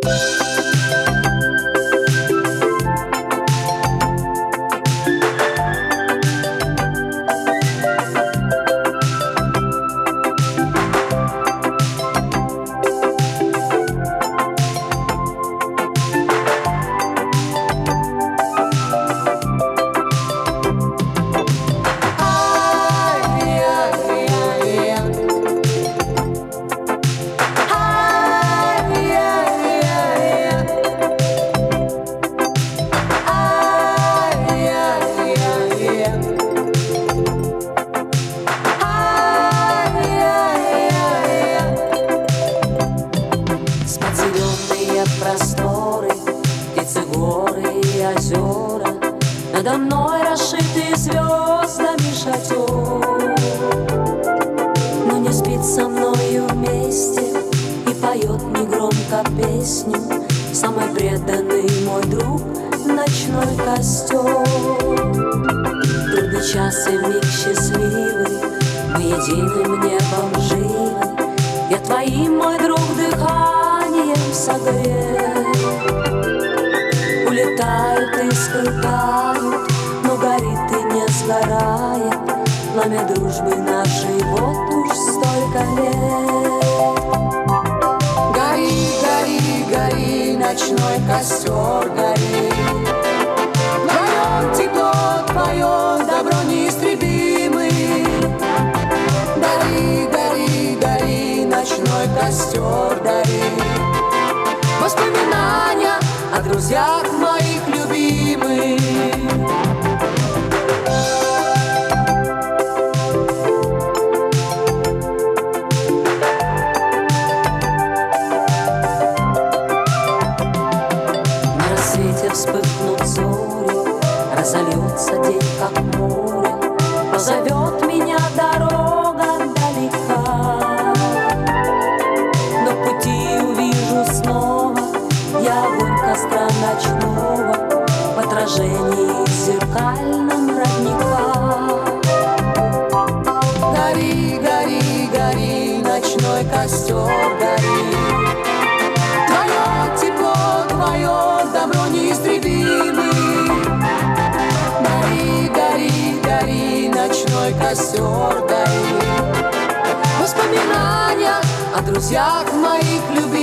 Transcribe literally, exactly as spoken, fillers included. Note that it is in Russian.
Просторы, птицы, горы и озера, надо мной расшитый звездами шатер. Но не спит со мною вместе и поет негромко песню самый преданный мой друг — ночной костер. Трудный час и вмиг счастливый, мы единым небом живы. Я твоим, мой друг, дыханием согрет. Улетают и скрытают, но горит и не сгорает пламя дружбы нашей вот уж столько лет. Гори, гори, гори, ночной костер, гори. Вдвоем тепло твое, добро неистребимый. Гори, гори, гори, ночной костер, гори. Воспоминания о друзьях моих любимых. На рассвете вспыхнут зори, разольется день, как море, позовет меня дорога далека. Но в пути увижу снова я огонь костра ночного в отражении зеркальном родника. Гори, гори, гори, ночной костер, гори. Твое тепло, твое добро неистребимый. Гори, гори, гори, ночной костер, гори. Воспоминания о друзьях моих любимых.